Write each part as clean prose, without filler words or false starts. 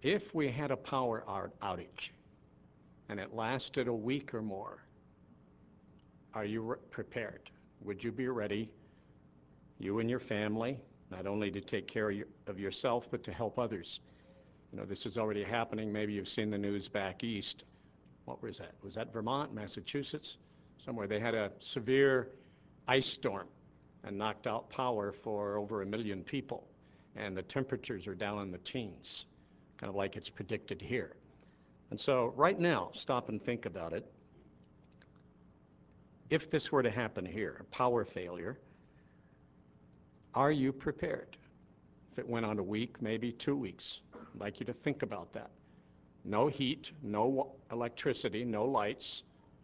If we had a power outage and it lasted a week or more, are you prepared? Would you be ready, you and your family, not only to take care of yourself, but to help others? You know, this is already happening. Maybe you've seen the news back east. What was that? Was that Vermont, Massachusetts? Somewhere they had a severe ice storm and knocked out power for over 1 million people. And the temperatures are down in the teens, kind of like it's predicted here. And so right now, stop and think about it. If this were to happen here, a power failure, are you prepared? If it went on a week, maybe 2 weeks, I'd like you to think about that. No heat, no electricity, no lights.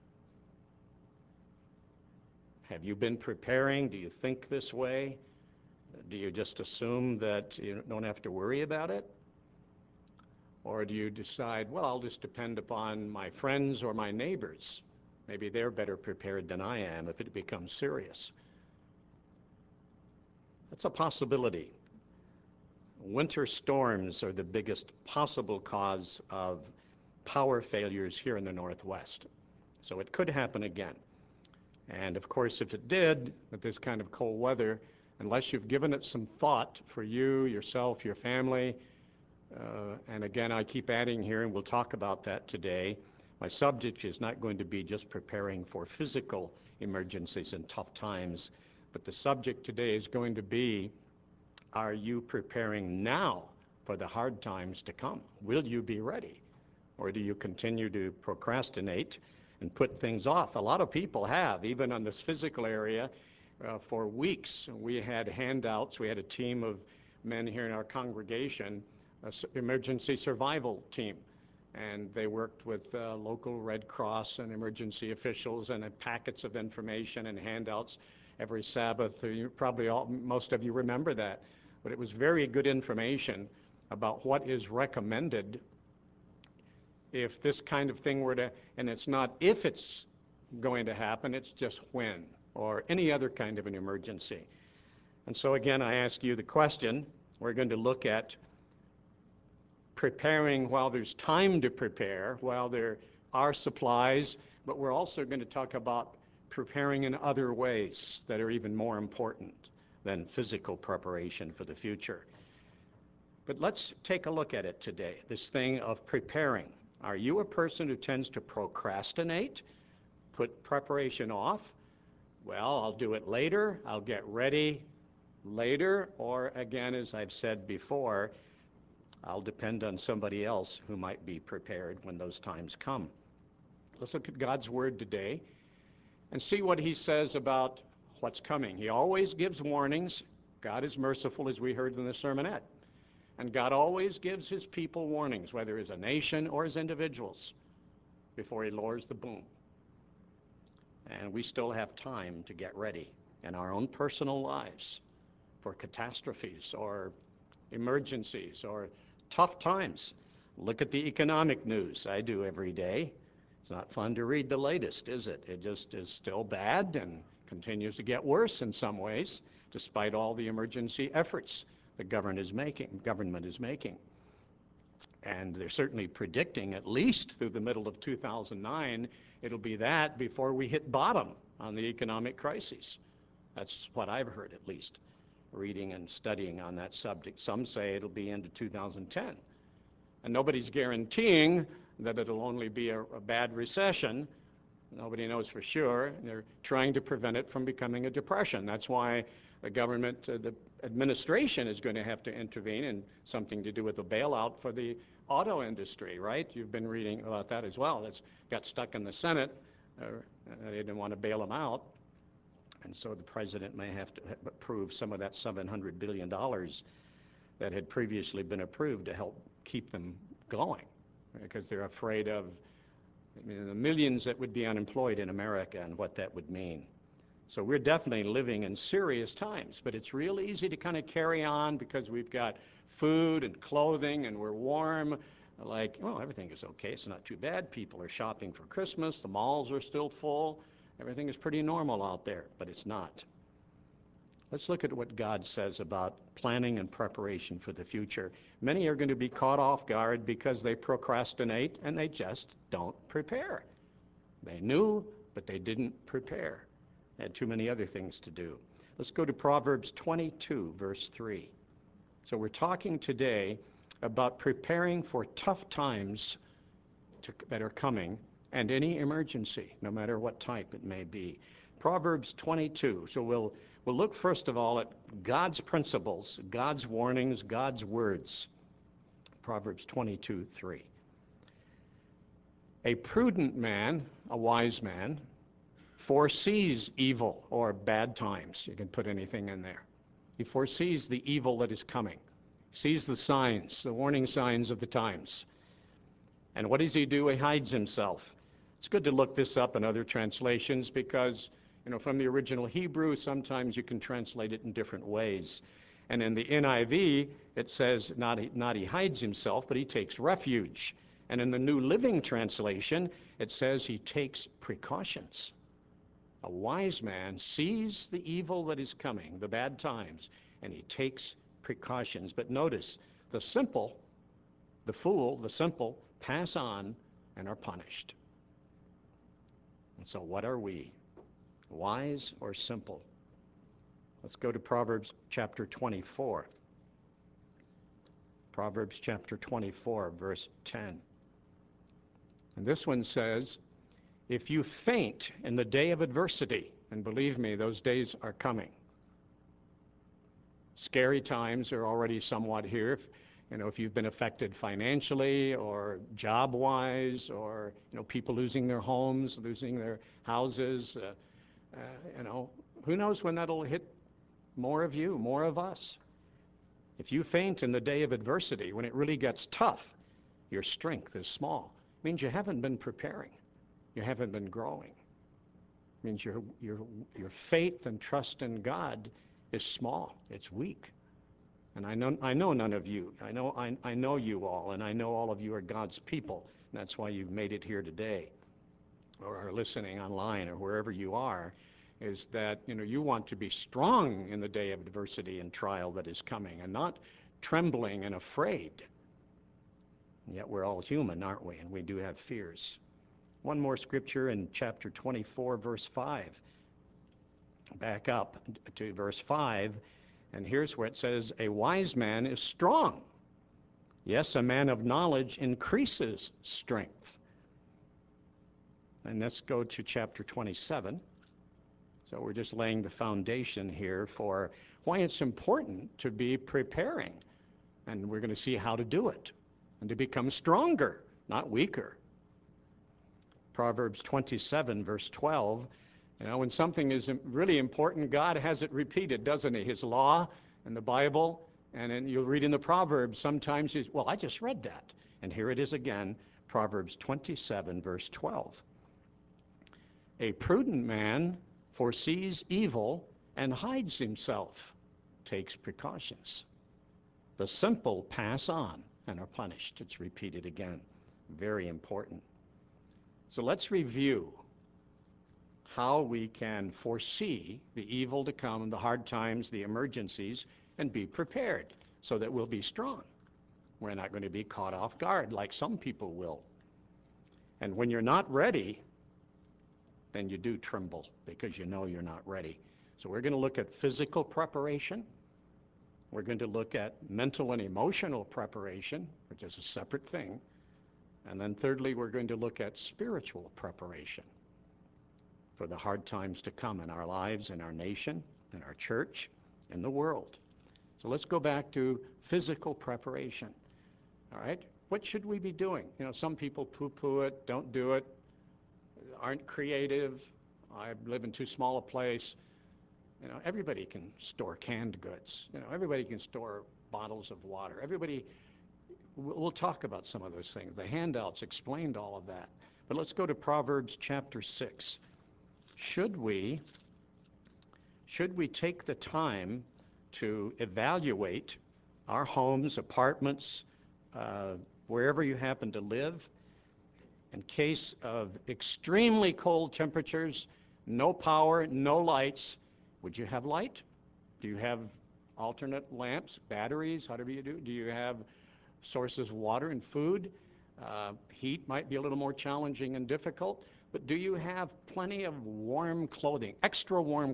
Have you been preparing? Do you think this way? Do you just assume that you don't have to worry about it? Or do you decide, well, I'll just depend upon my friends or my neighbors? Maybe they're better prepared than I am if it becomes serious. That's a possibility. Winter storms are the biggest possible cause of power failures here in the Northwest. So it could happen again. And of course, if it did, with this kind of cold weather, unless you've given it some thought for you, yourself, your family, and again, I keep adding here, and we'll talk about that today, my subject is not going to be just preparing for physical emergencies and tough times, but the subject today is going to be, are you preparing now for the hard times to come? Will you be ready? Or do you continue to procrastinate and put things off? A lot of people have, even on this physical area, for weeks. We had handouts. We had a team of men here in our congregation, an emergency survival team. And they worked with local Red Cross and emergency officials and packets of information and handouts every Sabbath. Most of you remember that. But it was very good information about what is recommended if this kind of thing were to, and it's not if it's going to happen, it's just when, or any other kind of an emergency. And so again, I ask you the question, we're going to look at preparing while there's time to prepare, while there are supplies, but we're also going to talk about preparing in other ways that are even more important than physical preparation for the future. But let's take a look at it today, this thing of preparing. Are you a person who tends to procrastinate, put preparation off? Well, I'll do it later, I'll get ready later, or again, as I've said before, I'll depend on somebody else who might be prepared when those times come. Let's look at God's word today and see what he says about what's coming. He always gives warnings. God is merciful, as we heard in the sermonette. And God always gives his people warnings, whether as a nation or as individuals, before he lowers the boom. And we still have time to get ready in our own personal lives for catastrophes or emergencies or tough times. Look at the economic news. I do every day. It's not fun to read the latest, is it? It just is still bad and continues to get worse in some ways, despite all the emergency efforts the government is making. And they're certainly predicting, at least through the middle of 2009, it'll be that before we hit bottom on the economic crises. That's what I've heard, at least, reading and studying on that subject. Some say it'll be into 2010. And nobody's guaranteeing that it'll only be a bad recession. Nobody knows for sure. They're trying to prevent it from becoming a depression. That's why the government, the administration is going to have to intervene in something to do with the bailout for the auto industry, right? You've been reading about that as well. That's got stuck in the Senate. They didn't want to bail them out. And so the president may have to approve some of that $700 billion that had previously been approved to help keep them going, because they're afraid of the millions that would be unemployed in America and what that would mean. So we're definitely living in serious times, but it's real easy to kind of carry on because we've got food and clothing and we're warm. Like, oh, everything is okay. It's not too bad. People are shopping for Christmas. The malls are still full. Everything is pretty normal out there, but it's not. Let's look at what God says about planning and preparation for the future. Many are going to be caught off guard because they procrastinate and they just don't prepare. They knew, but they didn't prepare. They had too many other things to do. Let's go to Proverbs 22, verse 3. So we're talking today about preparing for tough times that are coming and any emergency, no matter what type it may be. Proverbs 22. So we'll look first of all at God's principles, God's warnings, God's words. Proverbs 22, 3. A prudent man, a wise man, foresees evil or bad times. You can put anything in there. He foresees the evil that is coming, sees the signs, the warning signs of the times. And what does he do? He hides himself. It's good to look this up in other translations because, from the original Hebrew, sometimes you can translate it in different ways. And in the NIV, it says not he hides himself, but he takes refuge. And in the New Living Translation, it says he takes precautions. A wise man sees the evil that is coming, the bad times, and he takes precautions. But notice, the simple, the fool, the simple, pass on and are punished. And so what are we? Wise or simple? Let's go to Proverbs chapter 24. Proverbs chapter 24, verse 10. And this one says, if you faint in the day of adversity, and believe me, those days are coming. Scary times are already somewhat here. If you've been affected financially or job-wise, or people losing their homes, losing their houses, who knows when that'll hit more of you, more of us. If you faint in the day of adversity, when it really gets tough, your strength is small. It means you haven't been preparing. You haven't been growing. It means your faith and trust in God is small. It's weak. And I know none of you. I know you all, and I know all of you are God's people. And that's why you've made it here today, or are listening online, or wherever you are, is that you want to be strong in the day of adversity and trial that is coming, and not trembling and afraid. And yet we're all human, aren't we? And we do have fears. One more scripture in chapter 24, verse 5. Back up to verse 5, and here's where it says, a wise man is strong. Yes, a man of knowledge increases strength. And let's go to chapter 27. So we're just laying the foundation here for why it's important to be preparing. And we're going to see how to do it and to become stronger, not weaker. Proverbs 27, verse 12. When something is really important, God has it repeated, doesn't he? His law and the Bible. And then you'll read in the Proverbs, sometimes I just read that. And here it is again, Proverbs 27, verse 12. A prudent man foresees evil and hides himself, takes precautions. The simple pass on and are punished. It's repeated again. Very important. So let's review how we can foresee the evil to come, the hard times, the emergencies, and be prepared so that we'll be strong. We're not going to be caught off guard like some people will. And when you're not ready, then you do tremble because you know you're not ready. So we're going to look at physical preparation. We're going to look at mental and emotional preparation, which is a separate thing. And then thirdly, we're going to look at spiritual preparation for the hard times to come in our lives, in our nation, in our church, in the world. So let's go back to physical preparation. All right? What should we be doing? Some people poo-poo it, don't do it, aren't creative. I live in too small a place. Everybody can store canned goods. Everybody can store bottles of water. We'll talk about some of those things. The handouts explained all of that. But let's go to Proverbs chapter 6. Should we take the time to evaluate our homes, apartments, wherever you happen to live, in case of extremely cold temperatures, no power, no lights? Would you have light? Do you have alternate lamps, batteries, whatever you do? Do you have sources of water and food? Heat might be a little more challenging and difficult, but do you have plenty of warm clothing, extra warm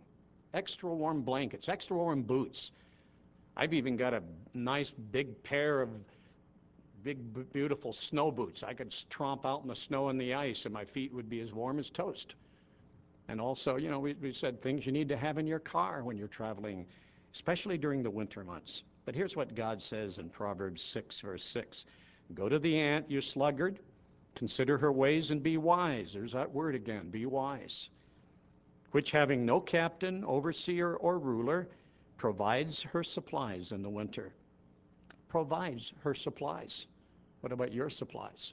blankets, extra warm boots? I've even got a nice big pair of big, beautiful snow boots. I could tromp out in the snow and the ice, and my feet would be as warm as toast. And also, you know, we said things you need to have in your car when you're traveling, especially during the winter months. But here's what God says in Proverbs 6, verse 6. Go to the ant, you sluggard. Consider her ways and be wise. There's that word again, be wise. Which having no captain, overseer, or ruler, provides her supplies in the winter. Provides her supplies. What about your supplies?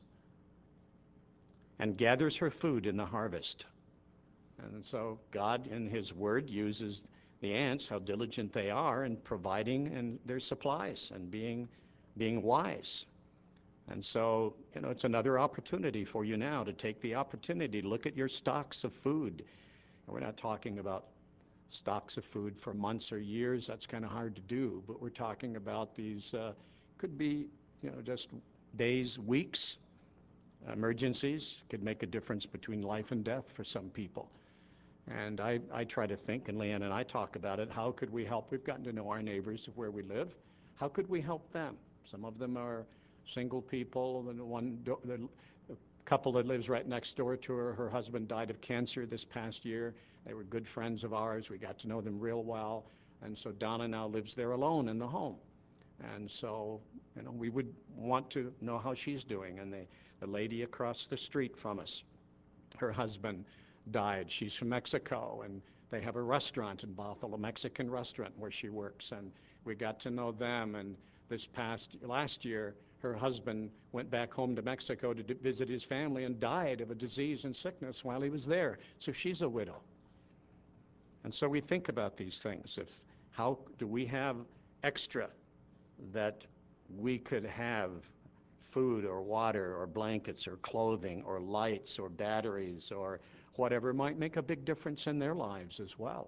And gathers her food in the harvest. And so God in his word uses the ants, how diligent they are in providing and their supplies and being wise. And so, you know, it's another opportunity for you now to take the opportunity to look at your stocks of food. And we're not talking about stocks of food for months or years. That's kind of hard to do. But we're talking about these, could be, you know, just days, weeks. Emergencies could make a difference between life and death for some people. And I try to think, and Leanne and I talk about it, how could we help? We've gotten to know our neighbors of where we live. How could we help them? Some of them are single people. The couple that lives right next door to her husband died of cancer this past year. They were good friends of ours. We got to know them real well. And so Donna now lives there alone in the home. And so, you know, we would want to know how she's doing. And the lady across the street from us, her husband died. She's from Mexico, and they have a restaurant in Bothell, a Mexican restaurant where she works, and we got to know them. And last year, her husband went back home to Mexico to visit his family and died of a disease and sickness while he was there. So she's a widow. And so we think about these things. How do we have extra that we could have food or water or blankets or clothing or lights or batteries or whatever might make a big difference in their lives as well.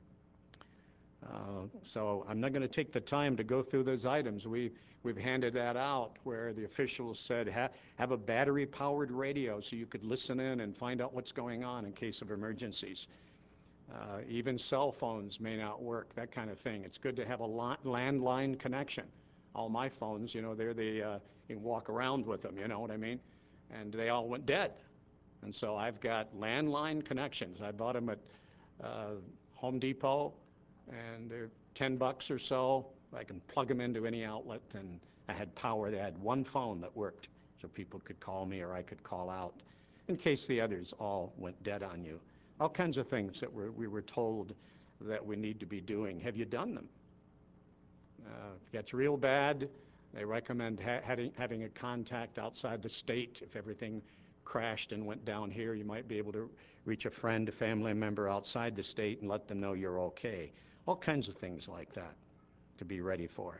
So I'm not going to take the time to go through those items. We've handed that out where the officials said have a battery-powered radio so you could listen in and find out what's going on in case of emergencies. Even cell phones may not work, that kind of thing. It's good to have a landline connection. All my phones, you know, you can walk around with them, you know what I mean? And they all went dead. And so I've got landline connections. I bought them at Home Depot, and they're $10 or so. I can plug them into any outlet, and I had power. They had one phone that worked, so people could call me or I could call out in case the others all went dead on you. All kinds of things that we were told that we need to be doing. Have you done them? If it gets real bad, they recommend having a contact outside the state. If everything crashed and went down here, you might be able to reach a friend, a family member outside the state and let them know you're okay. All kinds of things like that to be ready for.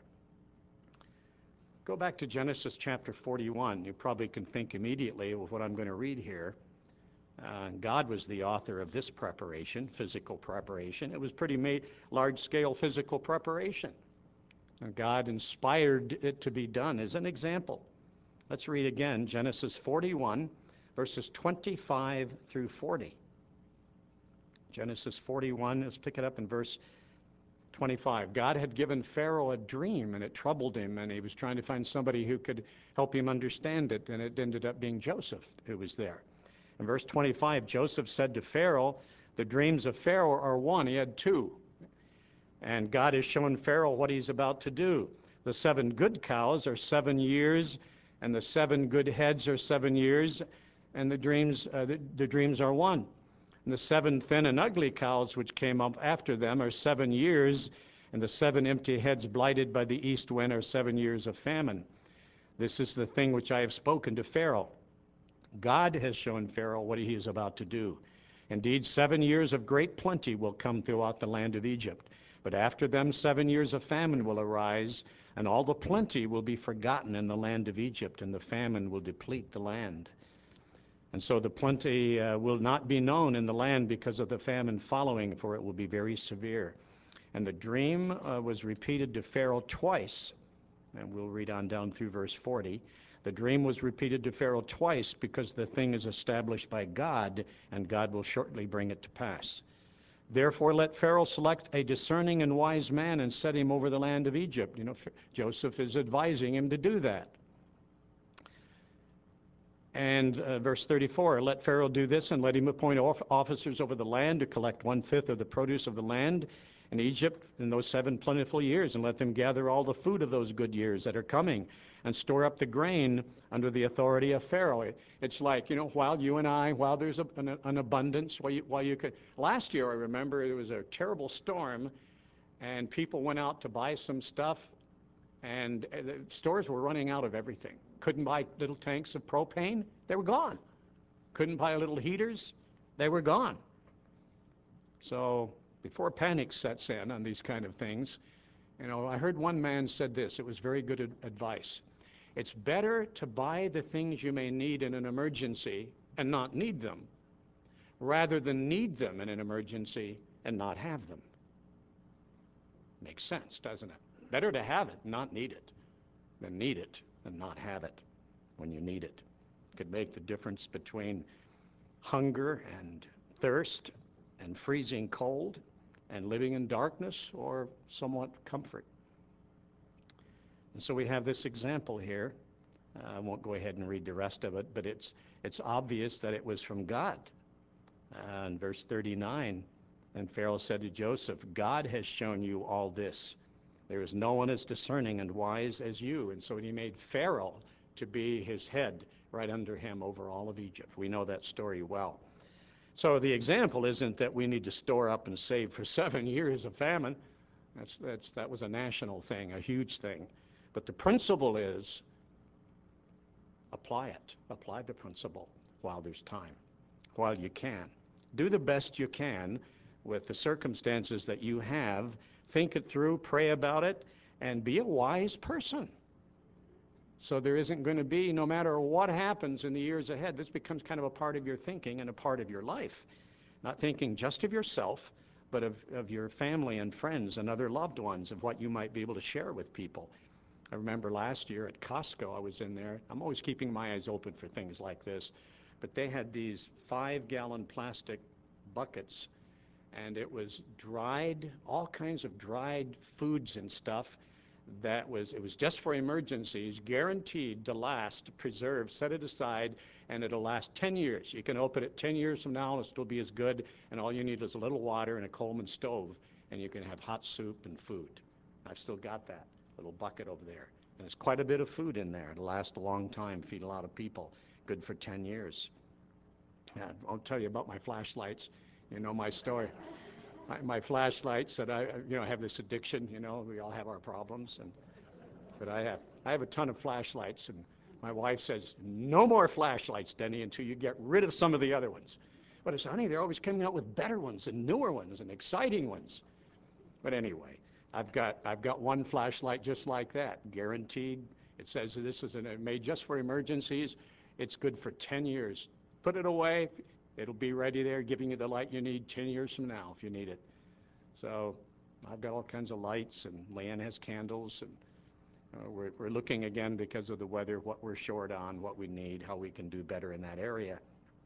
Go back to Genesis chapter 41. You probably can think immediately of what I'm going to read here. God was the author of this preparation, physical preparation. It was pretty large-scale physical preparation. And God inspired it to be done as an example. Let's read again, Genesis 41, verses 25 through 40. Genesis 41, let's pick it up in verse 25. God had given Pharaoh a dream, and it troubled him, and he was trying to find somebody who could help him understand it, and it ended up being Joseph who was there. In verse 25, Joseph said to Pharaoh, the dreams of Pharaoh are one. He had two. And God has shown Pharaoh what he's about to do. The 7 good cows are 7 years, and the 7 good heads are 7 years, and the dreams are one. And the 7 thin and ugly cows which came up after them are 7 years, and the 7 empty heads blighted by the east wind are 7 years of famine. This is the thing which I have spoken to Pharaoh. God has shown Pharaoh what he is about to do. Indeed, 7 years of great plenty will come throughout the land of Egypt. But after them 7 years of famine will arise, and all the plenty will be forgotten in the land of Egypt, and the famine will deplete the land. And so the plenty will not be known in the land because of the famine following, for it will be very severe. And the dream was repeated to Pharaoh twice. And we'll read on down through verse 40. The dream was repeated to Pharaoh twice because the thing is established by God, and God will shortly bring it to pass. Therefore, let Pharaoh select a discerning and wise man and set him over the land of Egypt. You know, Joseph is advising him to do that. And verse 34, let Pharaoh do this and let him appoint officers over the land to collect 1/5 of the produce of the land in Egypt in those 7 plentiful years, and let them gather all the food of those good years that are coming and store up the grain under the authority of Pharaoh. It's like, you know, while there's an abundance, while you could. Last year, I remember, it was a terrible storm, and people went out to buy some stuff, and the stores were running out of everything. Couldn't buy little tanks of propane, they were gone. Couldn't buy little heaters, they were gone. So before panic sets in on these kind of things, you know, I heard one man said this, it was very good advice. It's better to buy the things you may need in an emergency and not need them, rather than need them in an emergency and not have them. Makes sense, doesn't it? Better to have it, not need it, than need it and not have it when you need it. It could make the difference between hunger and thirst and freezing cold and living in darkness or somewhat comfort. And so we have this example here. I won't go ahead and read the rest of it, but it's obvious that it was from God. In verse 39, and Pharaoh said to Joseph, God has shown you all this. There is no one as discerning and wise as you. And so he made Pharaoh to be his head right under him over all of Egypt. We know that story well. So the example isn't that we need to store up and save for 7 years of famine. That was a national thing, a huge thing. But the principle is apply it. Apply the principle while there's time, while you can. Do the best you can with the circumstances that you have. Think it through, pray about it, and be a wise person. So there isn't going to be, no matter what happens in the years ahead, this becomes kind of a part of your thinking and a part of your life. Not thinking just of yourself, but of your family and friends and other loved ones, of what you might be able to share with people. I remember last year at Costco, I was in there. I'm always keeping my eyes open for things like this. But they had these 5-gallon plastic buckets, and it was dried, all kinds of dried foods and stuff. It was just for emergencies, guaranteed to last, preserve, set it aside, and it'll last 10 years. You can open it 10 years from now and it'll still be as good, and all you need is a little water and a Coleman stove, and you can have hot soup and food. I've still got that little bucket over there. And there's quite a bit of food in there. It'll last a long time, feed a lot of people. Good for 10 years. I'll tell you about my flashlights. You know my story. My flashlights that I have this addiction. You know, we all have our problems, but I have a ton of flashlights, and my wife says, no more flashlights, Denny, until you get rid of some of the other ones. But I said, honey, they're always coming out with better ones and newer ones and exciting ones. But anyway, I've got one flashlight just like that, guaranteed. It says this is made just for emergencies. It's good for 10 years. Put it away. It'll be ready there, giving you the light you need 10 years from now if you need it. So I've got all kinds of lights, and Leanne has candles, and we're looking again because of the weather, what we're short on, what we need, how we can do better in that area.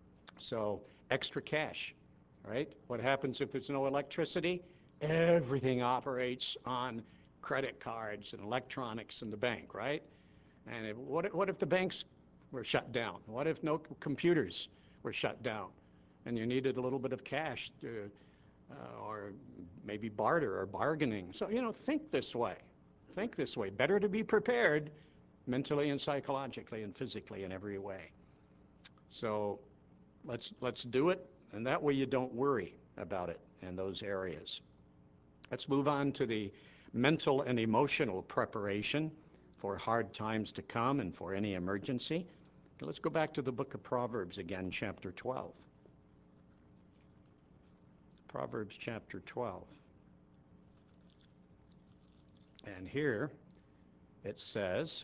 So extra cash, right? What happens if there's no electricity? Everything operates on credit cards and electronics in the bank, right? And what if the banks were shut down? What if no computers were shut down and you needed a little bit of cash to, or maybe barter or bargaining? So, think this way. Think this way. Better to be prepared mentally and psychologically and physically in every way. So let's do it, and that way you don't worry about it in those areas. Let's move on to the mental and emotional preparation for hard times to come and for any emergency. Let's go back to the book of Proverbs again, chapter 12. Proverbs chapter 12. And here it says,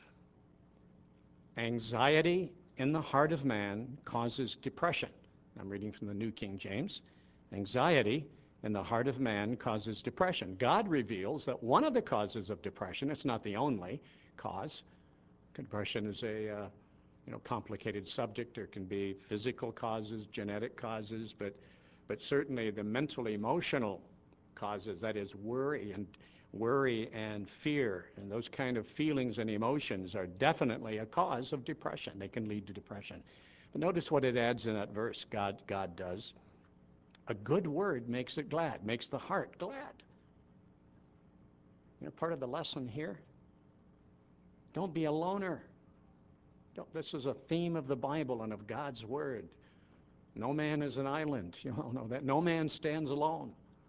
anxiety in the heart of man causes depression. I'm reading from the New King James. Anxiety in the heart of man causes depression. God reveals that one of the causes of depression, it's not the only cause. Depression is a complicated subject. There can be physical causes, genetic causes, but certainly the mental emotional causes, that is worry and fear, and those kind of feelings and emotions are definitely a cause of depression. They can lead to depression. But notice what it adds in that verse, God does. A good word makes it glad, makes the heart glad. Part of the lesson here, don't be a loner. This is a theme of the Bible and of God's word. No man is an island. You all know that. No man stands alone.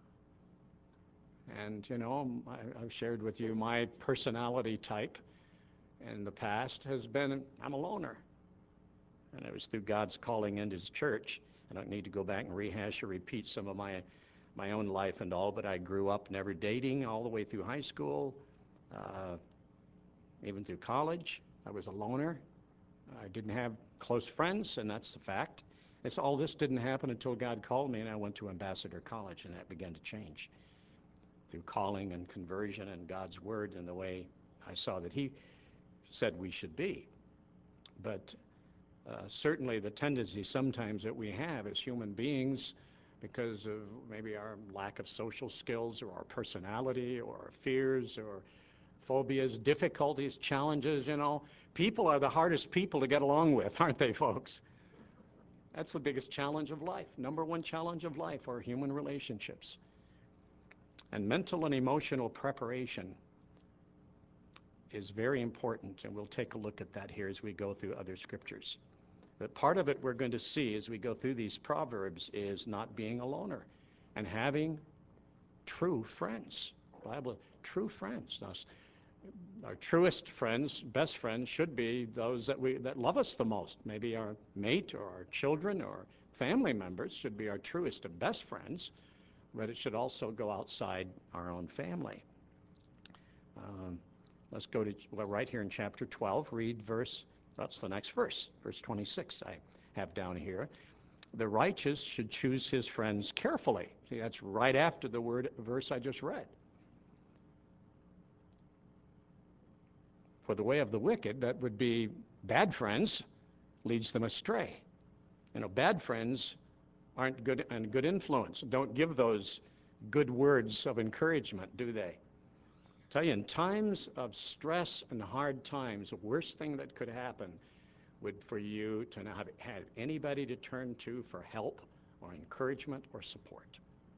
And, I've shared with you my personality type in the past has been, I'm a loner. And it was through God's calling into his church. I don't need to go back and rehash or repeat some of my own life and all, but I grew up never dating all the way through high school, even through college. I was a loner. I didn't have close friends, and that's the fact. All this didn't happen until God called me, and I went to Ambassador College, and that began to change through calling and conversion and God's word and the way I saw that he said we should be. But certainly the tendency sometimes that we have as human beings, because of maybe our lack of social skills or our personality or our fears or phobias, difficulties, challenges, people are the hardest people to get along with, aren't they, folks? That's the biggest challenge of life. Number one challenge of life are human relationships. And mental and emotional preparation is very important, and we'll take a look at that here as we go through other scriptures. But part of it we're going to see as we go through these Proverbs is not being a loner and having true friends. Bible, true friends. Now, our truest friends, best friends, should be those that love us the most. Maybe our mate or our children or family members should be our truest and best friends, but it should also go outside our own family. Let's go to, right here in chapter 12, read that's the next verse 26 I have down here. The righteous should choose his friends carefully. See, that's right after the verse I just read. For the way of the wicked, that would be bad friends, leads them astray. Bad friends aren't good and good influence. Don't give those good words of encouragement, do they? I tell you, in times of stress and hard times, the worst thing that could happen would for you to not have anybody to turn to for help or encouragement or support.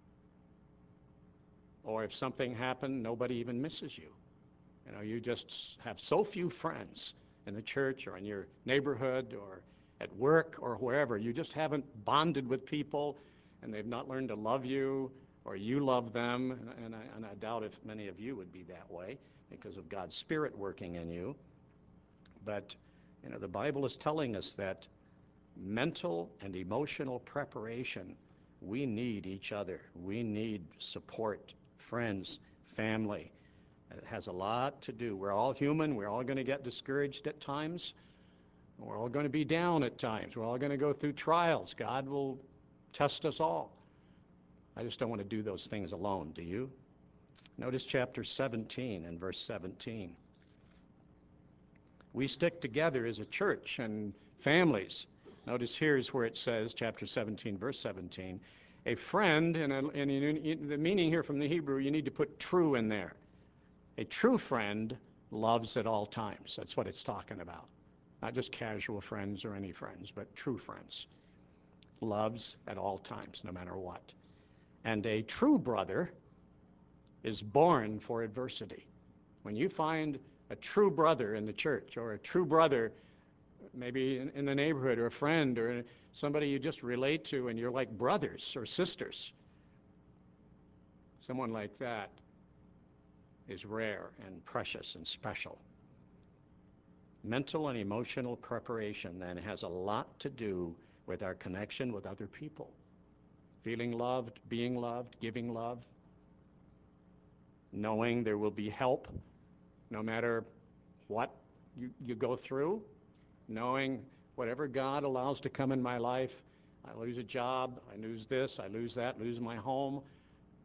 Or if something happened, nobody even misses you. You just have so few friends in the church or in your neighborhood or at work or wherever. You just haven't bonded with people, and they've not learned to love you, or you love them. And I doubt if many of you would be that way because of God's Spirit working in you. But the Bible is telling us that mental and emotional preparation, we need each other. We need support, friends, family. It has a lot to do. We're all human. We're all going to get discouraged at times. We're all going to be down at times. We're all going to go through trials. God will test us all. I just don't want to do those things alone, do you? Notice chapter 17 and verse 17. We stick together as a church and families. Notice here's where it says, chapter 17, verse 17, a friend, and the meaning here from the Hebrew, you need to put true in there. A true friend loves at all times. That's what it's talking about. Not just casual friends or any friends, but true friends. Loves at all times, no matter what. And a true brother is born for adversity. When you find a true brother in the church, or a true brother maybe in the neighborhood, or a friend, or somebody you just relate to and you're like brothers or sisters, someone like that is rare and precious and special. Mental and emotional preparation then has a lot to do with our connection with other people. Feeling loved, being loved, giving love, knowing there will be help no matter what you go through, knowing whatever God allows to come in my life, I lose a job, I lose this, I lose that, lose my home,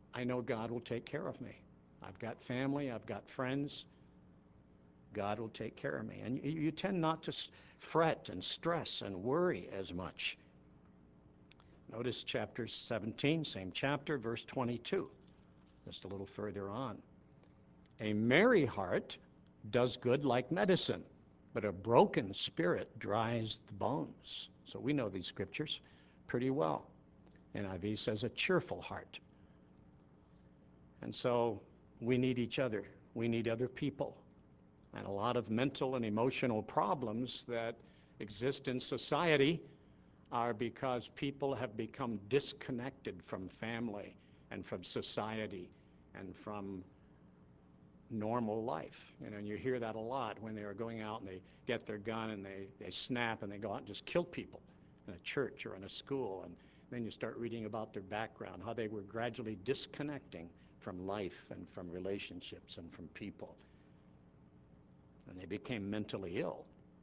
I know God will take care of me. I've got family, I've got friends. God will take care of me. And you tend not to fret and stress and worry as much. Notice chapter 17, same chapter, verse 22, just a little further on. A merry heart does good like medicine, but a broken spirit dries the bones. So we know these scriptures pretty well. NIV says a cheerful heart. And so we need each other. We need other people. And a lot of mental and emotional problems that exist in society are because people have become disconnected from family and from society and from normal life. And you hear that a lot when they are going out and they get their gun and they snap and they go out and just kill people in a church or in a school. And then you start reading about their background, how they were gradually disconnecting from life and from relationships and from people. And they became mentally ill.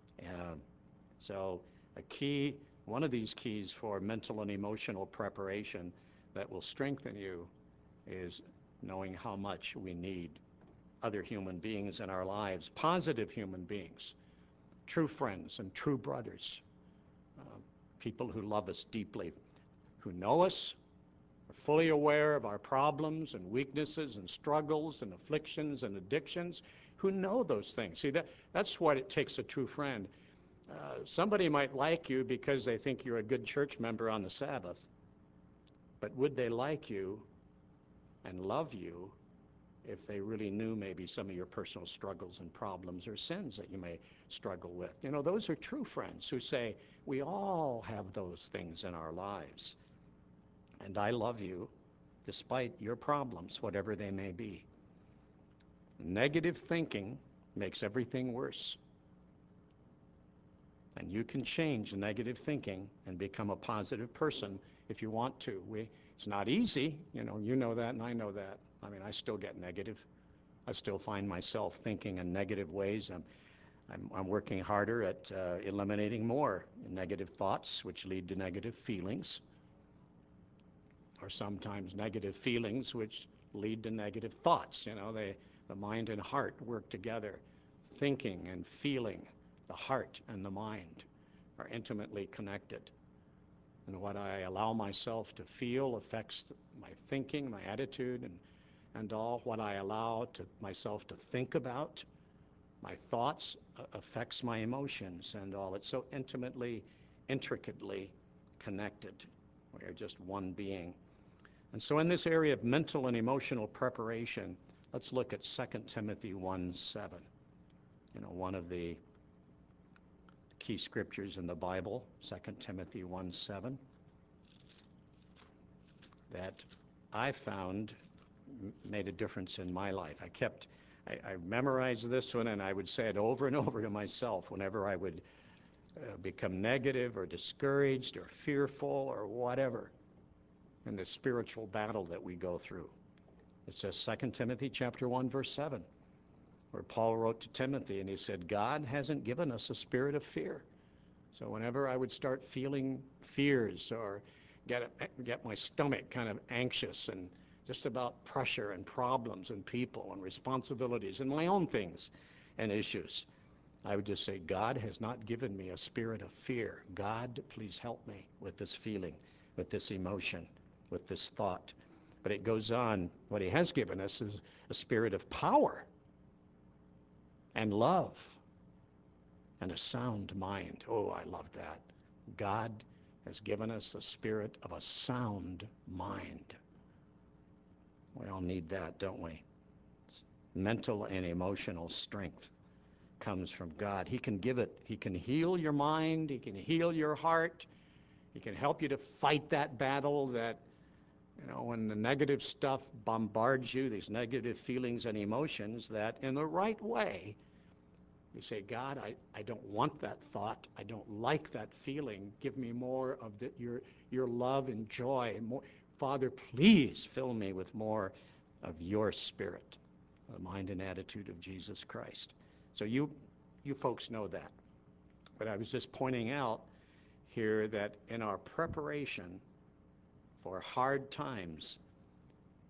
So one of these keys for mental and emotional preparation that will strengthen you is knowing how much we need other human beings in our lives, positive human beings, true friends and true brothers, people who love us deeply, who know us, are fully aware of our problems and weaknesses and struggles and afflictions and addictions, who know those things. See, that's what it takes a true friend. Somebody might like you because they think you're a good church member on the Sabbath, but would they like you and love you if they really knew maybe some of your personal struggles and problems or sins that you may struggle with? You know, those are true friends who say, we all have those things in our lives, and I love you despite your problems, whatever they may be. Negative thinking makes everything worse. And you can change negative thinking and become a positive person if you want to. It's not easy, you know that, and I know that. I mean, I still get negative. I still find myself thinking in negative ways. I'm working harder at eliminating more negative thoughts, which lead to negative feelings, or sometimes negative feelings, which lead to negative thoughts. The mind and heart work together. Thinking and feeling, the heart and the mind are intimately connected. And what I allow myself to feel affects my thinking, my attitude, and all what I allow myself to think about, my thoughts, affects my emotions and all. It's so intricately connected. We are just one being. And so in this area of mental and emotional preparation, let's look at 2 Timothy 1:7. One of the key scriptures in the Bible, 2 Timothy 1:7, that I found made a difference in my life. I memorized this one, and I would say it over and over to myself whenever I would become negative or discouraged or fearful or whatever in the spiritual battle that we go through. It says 2 Timothy chapter 1, verse 7, where Paul wrote to Timothy, and he said, God hasn't given us a spirit of fear. So whenever I would start feeling fears or get my stomach kind of anxious and just about pressure and problems and people and responsibilities and my own things and issues, I would just say, God has not given me a spirit of fear. God, please help me with this feeling, with this emotion, with this thought. But it goes on, what he has given us is a spirit of power and love and a sound mind. Oh, I love that. God has given us a spirit of a sound mind. We all need that, don't we? Mental and emotional strength comes from God. He can give it. He can heal your mind. He can heal your heart. He can help you to fight that battle that, when the negative stuff bombards you, these negative feelings and emotions, that in the right way, you say, God, I don't want that thought. I don't like that feeling. Give me more of your love and joy. More. Father, please fill me with more of your spirit, the mind and attitude of Jesus Christ. So you folks know that. But I was just pointing out here that in our preparation for hard times,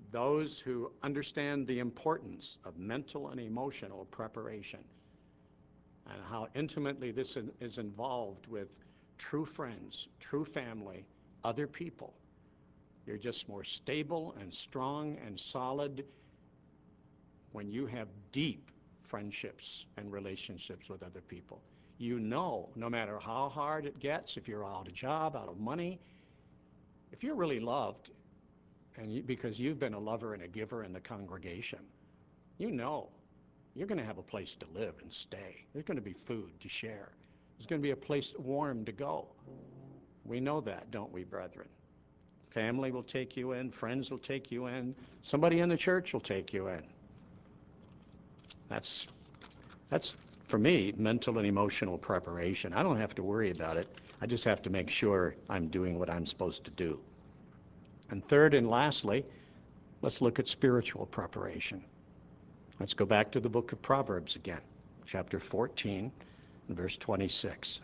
those who understand the importance of mental and emotional preparation and how intimately this is involved with true friends, true family, other people. You're just more stable and strong and solid when you have deep friendships and relationships with other people. You know, no matter how hard it gets, if you're out of job, out of money, if you're really loved, and because you've been a lover and a giver in the congregation, you know you're going to have a place to live and stay. There's going to be food to share. There's going to be a place warm to go. We know that, don't we, brethren? Family will take you in. Friends will take you in. Somebody in the church will take you in. That's for me, mental and emotional preparation. I don't have to worry about it. I just have to make sure I'm doing what I'm supposed to do. And third and lastly, let's look at spiritual preparation. Let's go back to the book of Proverbs again, chapter 14, and verse 26.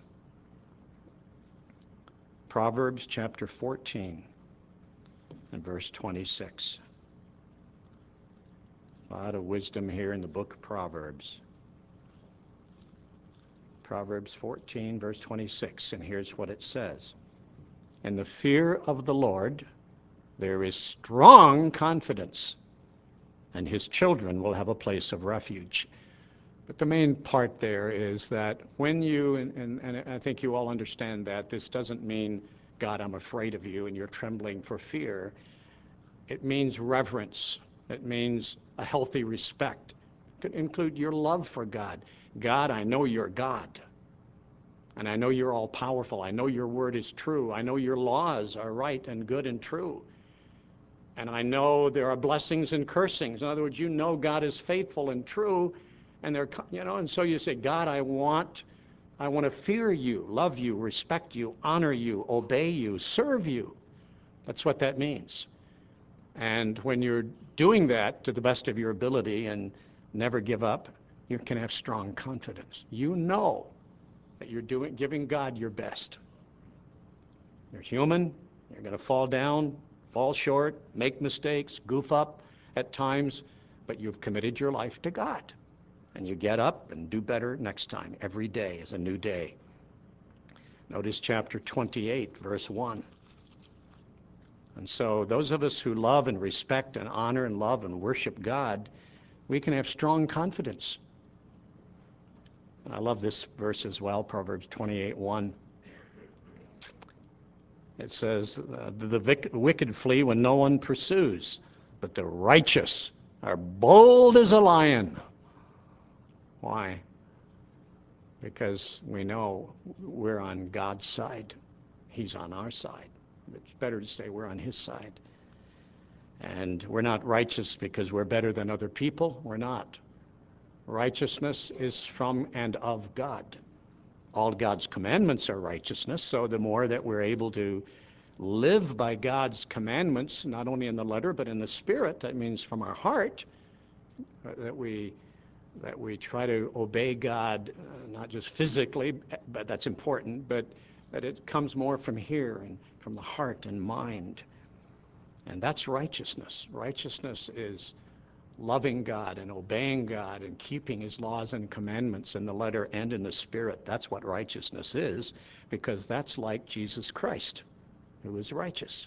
Proverbs chapter 14 and verse 26. A lot of wisdom here in the book of Proverbs. Proverbs 14, verse 26, and here's what it says. In the fear of the Lord, there is strong confidence, and his children will have a place of refuge. But the main part there is that when you, and I think you all understand that, this doesn't mean, God, I'm afraid of you, and you're trembling for fear. It means reverence. It means a healthy respect. It could include your love for God. God, I know you're God. And I know you're all powerful. I know your word is true. I know your laws are right and good and true. And I know there are blessings and cursings. In other words, you know God is faithful and true. And and so you say, God, I want to fear you, love you, respect you, honor you, obey you, serve you. That's what that means. And when you're doing that to the best of your ability and never give up, you can have strong confidence. You know that you're giving God your best. You're human. You're going to fall down, fall short, make mistakes, goof up at times, but you've committed your life to God. And you get up and do better next time. Every day is a new day. Notice chapter 28, verse 1. And so those of us who love and respect and honor and love and worship God, we can have strong confidence. And I love this verse as well, Proverbs 28:1. It says, the wicked flee when no one pursues, but the righteous are bold as a lion. Why? Because we know we're on God's side. He's on our side. It's better to say we're on his side. And we're not righteous because we're better than other people. We're not. Righteousness is from and of God. All God's commandments are righteousness, so the more that we're able to live by God's commandments, not only in the letter but in the spirit, that means from our heart, that we try to obey God, not just physically, but that's important, but that it comes more from here and from the heart and mind. And that's righteousness. Righteousness is loving God and obeying God and keeping his laws and commandments in the letter and in the spirit. That's what righteousness is, because that's like Jesus Christ, who is righteous.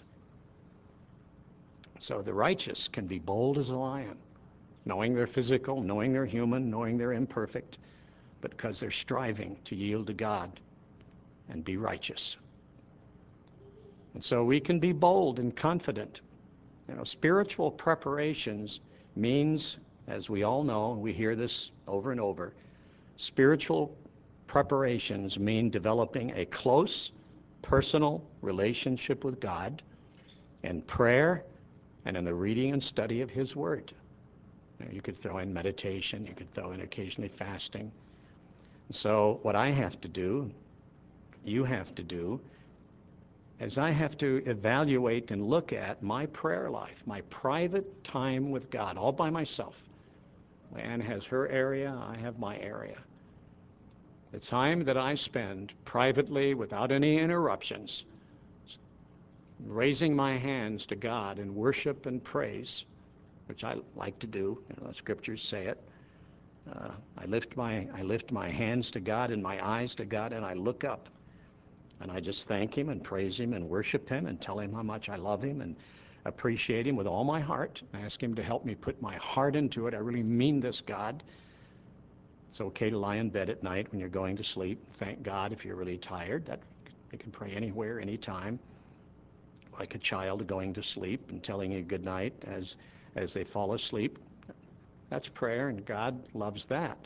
So the righteous can be bold as a lion, knowing they're physical, knowing they're human, knowing they're imperfect, but because they're striving to yield to God and be righteous. And so we can be bold and confident. Spiritual preparations means, as we all know, and we hear this over and over, spiritual preparations mean developing a close, personal relationship with God in prayer and in the reading and study of his word. You could throw in meditation, you could throw in occasionally fasting. So what I have to do, you have to do, is I have to evaluate and look at my prayer life, my private time with God, all by myself. Ann has her area, I have my area. The time that I spend privately, without any interruptions, raising my hands to God in worship and praise, which I like to do. The scriptures say it. I lift my hands to God and my eyes to God, and I look up. And I just thank him and praise him and worship him and tell him how much I love him and appreciate him with all my heart. I ask him to help me put my heart into it. I really mean this, God. It's okay to lie in bed at night when you're going to sleep. Thank God if you're really tired. You can pray anywhere, anytime, like a child going to sleep and telling you good night as they fall asleep. That's prayer, and God loves that.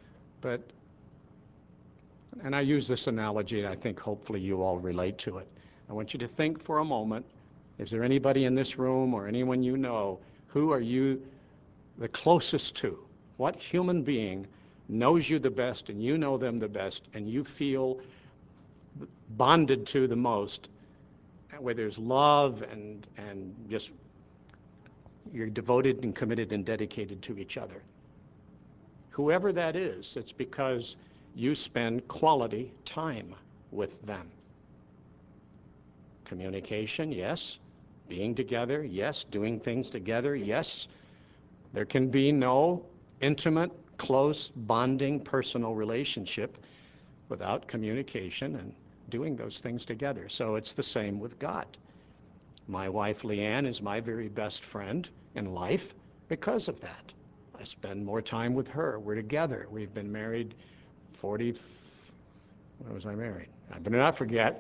And I use this analogy, and I think hopefully you all relate to it. I want you to think for a moment, is there anybody in this room or anyone you know, who are you the closest to? What human being knows you the best and you know them the best and you feel bonded to the most, where there's love and just you're devoted and committed and dedicated to each other? Whoever that is, it's because you spend quality time with them. Communication, yes. Being together, yes. Doing things together, yes. There can be no intimate, close, bonding, personal relationship without communication and doing those things together. So it's the same with God. My wife, Leanne, is my very best friend in life because of that. I spend more time with her. We're together. We've been married when was I married? I better not forget.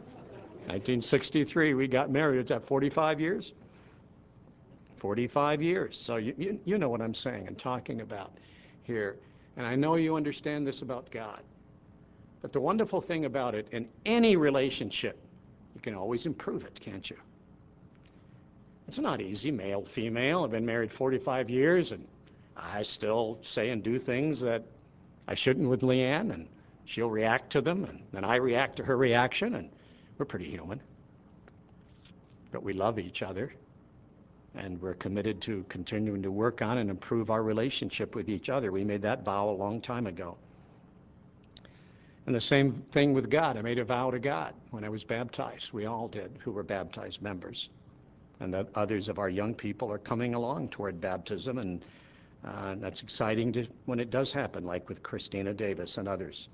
1963, we got married. It's at 45 years? 45 years. So you know what I'm saying and talking about here. And I know you understand this about God. But the wonderful thing about it, in any relationship, you can always improve it, can't you? It's not easy, male, female. I've been married 45 years, and I still say and do things that I shouldn't with Leanne, and she'll react to them, and then I react to her reaction, and we're pretty human. But we love each other, and we're committed to continuing to work on and improve our relationship with each other. We made that vow a long time ago. And the same thing with God. I made a vow to God when I was baptized. We all did, who were baptized members. And that others of our young people are coming along toward baptism, and that's exciting when it does happen, like with Christina Davis and others.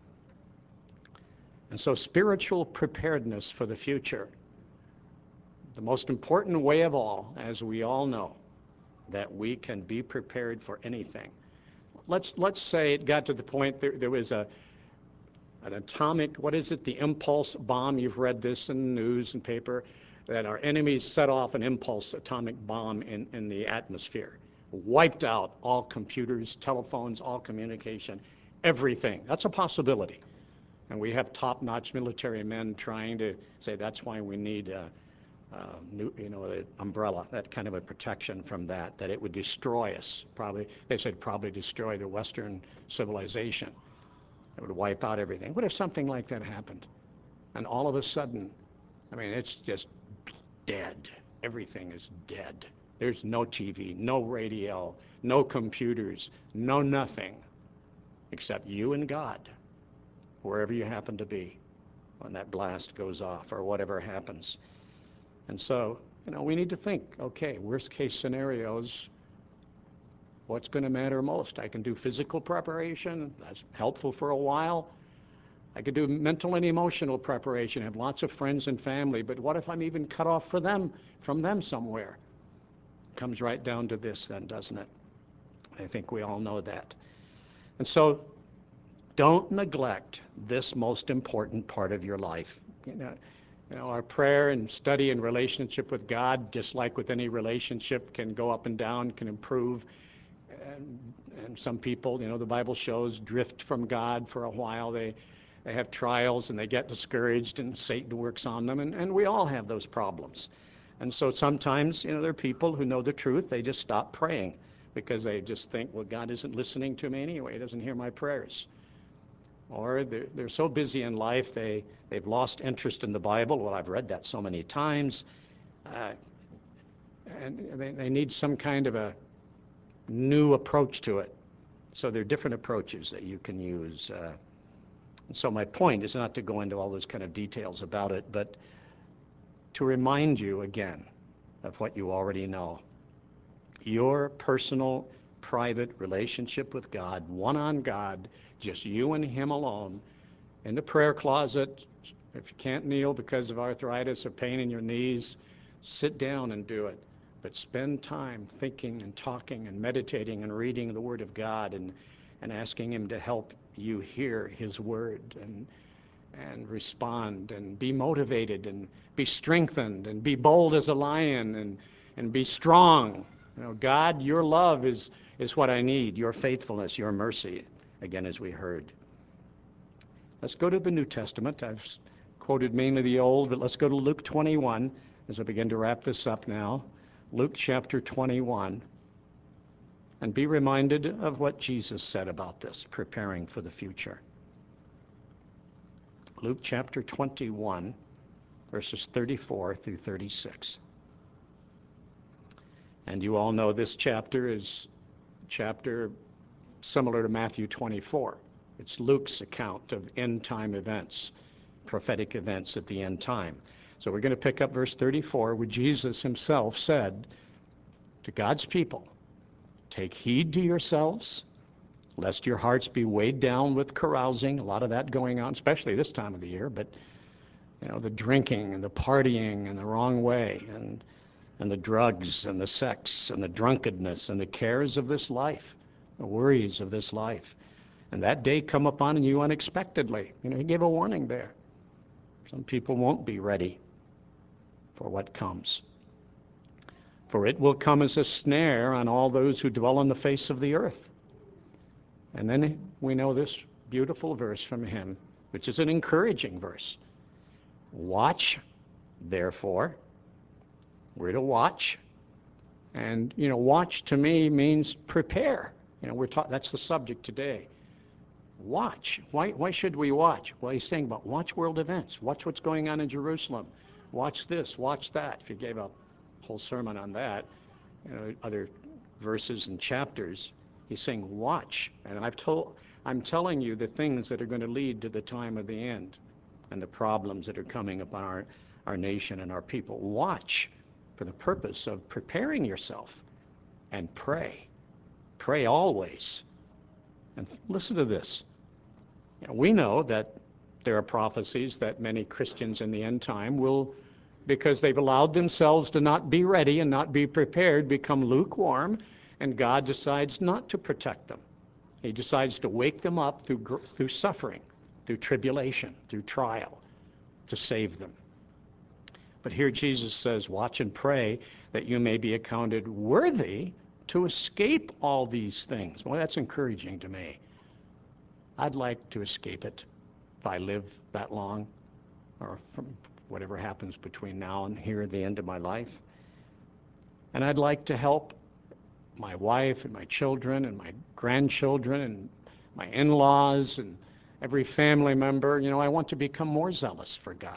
And so spiritual preparedness for the future, the most important way of all, as we all know, that we can be prepared for anything. Let's say it got to the point there was an atomic, what is it, the impulse bomb. You've read this in the news and paper, that our enemies set off an impulse atomic bomb in the atmosphere. Wiped out all computers, telephones, all communication, everything. That's a possibility. And we have top-notch military men trying to say that's why we need an umbrella, that kind of a protection from that it would destroy us. Probably, they said probably destroy the Western civilization. It would wipe out everything. What if something like that happened? And all of a sudden, I mean, it's just dead. Everything is dead. There's no TV, no radio, no computers, no nothing, except you and God, wherever you happen to be when that blast goes off or whatever happens. And so, we need to think, okay, worst case scenarios, what's going to matter most? I can do physical preparation. That's helpful for a while. I could do mental and emotional preparation, have lots of friends and family, but what if I'm even cut off from them somewhere? It comes right down to this then, doesn't it? I think we all know that. And so don't neglect this most important part of your life. Our prayer and study and relationship with God, just like with any relationship, can go up and down, can improve. And some people, the Bible shows, drift from God for a while. They have trials and they get discouraged and Satan works on them. And we all have those problems. And so sometimes, there are people who know the truth. They just stop praying because they just think, well, God isn't listening to me anyway. He doesn't hear my prayers. Or they're so busy in life, they've lost interest in the Bible. Well, I've read that so many times. And they need some kind of a new approach to it. So there are different approaches that you can use. So my point is not to go into all those kind of details about it, but to remind you again of what you already know. your personal, private relationship with God, one on God, just you and him alone, in the prayer closet. If you can't kneel because of arthritis or pain in your knees, sit down and do it. But spend time thinking and talking and meditating and reading the Word of God and asking him to help you hear his word and respond and be motivated and be strengthened and be bold as a lion and be strong. You know, God, your love is what I need, your faithfulness, your mercy, again, as we heard. Let's go to the New Testament. I've quoted mainly the Old, but let's go to Luke 21 as I begin to wrap this up now. Luke chapter 21. And be reminded of what Jesus said about this, preparing for the future. Luke chapter 21, verses 34 through 36. And you all know this chapter is chapter similar to Matthew 24. It's Luke's account of end-time events, prophetic events at the end time. So we're going to pick up verse 34, where Jesus himself said to God's people, "Take heed to yourselves, lest your hearts be weighed down with carousing." A lot of that going on, especially this time of the year, but you know, the drinking and the partying and the wrong way and the drugs and the sex and the drunkenness and the cares of this life, the worries of this life. And that day come upon you unexpectedly. You know, he gave a warning there. Some people won't be ready for what comes. For it will come as a snare on all those who dwell on the face of the earth. And then we know this beautiful verse from him, which is an encouraging verse. Watch, therefore. We're to watch. And, you know, watch to me means prepare. You know, that's the subject today. Watch. Why should we watch? Well, he's saying about watch world events. Watch what's going on in Jerusalem. Watch this, watch that. If he gave a whole sermon on that, you know, other verses and chapters, he's saying watch. And I'm telling you the things that are going to lead to the time of the end and the problems that are coming upon our nation and our people. Watch for the purpose of preparing yourself and pray. Pray always. And listen to this. You know, we know that there are prophecies that many Christians in the end time will, because they've allowed themselves to not be ready and not be prepared, become lukewarm, and God decides not to protect them. He decides to wake them up through suffering, through tribulation, through trial, to save them. But here Jesus says, watch and pray that you may be accounted worthy to escape all these things. Well, that's encouraging to me. I'd like to escape it if I live that long, or from whatever happens between now and here at the end of my life. And I'd like to help my wife and my children and my grandchildren and my in-laws and every family member. You know, I want to become more zealous for God.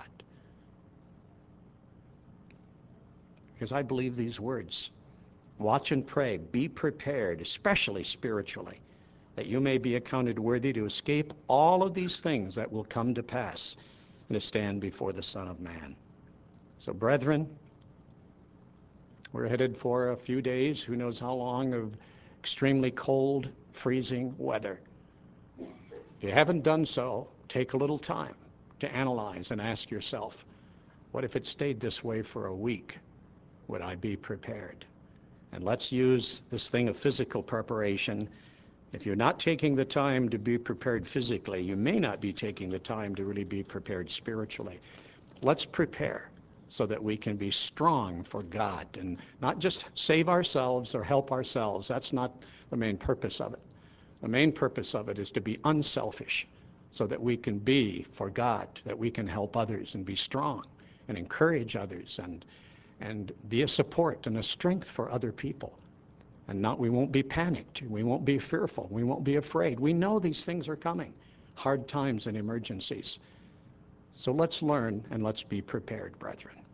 Because I believe these words. Watch and pray, be prepared, especially spiritually, that you may be accounted worthy to escape all of these things that will come to pass and to stand before the Son of Man. So, brethren, we're headed for a few days, who knows how long, of extremely cold, freezing weather. If you haven't done so, take a little time to analyze and ask yourself, what if it stayed this way for a week? Would I be prepared? And let's use this thing of physical preparation. If you're not taking the time to be prepared physically, you may not be taking the time to really be prepared spiritually. Let's prepare so that we can be strong for God and not just save ourselves or help ourselves. That's not the main purpose of it. The main purpose of it is to be unselfish so that we can be for God, that we can help others and be strong and encourage others and be a support and a strength for other people. And we won't be panicked. We won't be fearful. We won't be afraid. We know these things are coming, hard times and emergencies. So let's learn and let's be prepared, brethren.